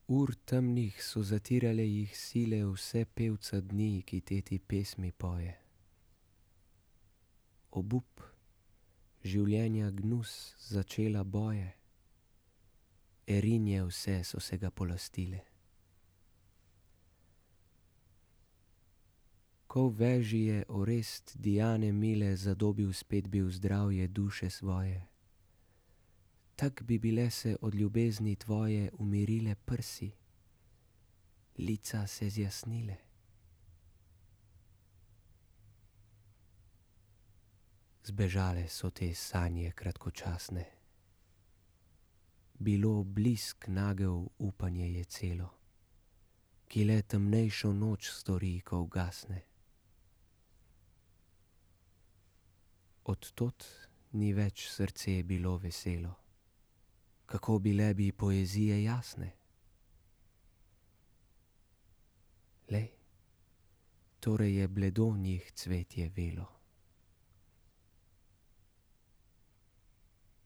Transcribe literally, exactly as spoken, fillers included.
Ur temnih so zatirale jih sile vse pevca dni, ki te ti pesmi poje. Obup, življenja gnus, začela boje, Erinje vse so se ga polastile. Ko v veži je Orest Diane mile zadobil spet bil zdravje duše svoje, tak bi bile se od ljubezni tvoje umirile prsi, lica se zjasnile. Zbežale so te sanje kratkočasne, bilo blisk nagel upanje je celo, ki le temnejšo noč stori, ko ugasne. Od tod ni več srce bilo veselo, kako bile bi poezije jasne. Lej, torej je bledo njih cvetje velo.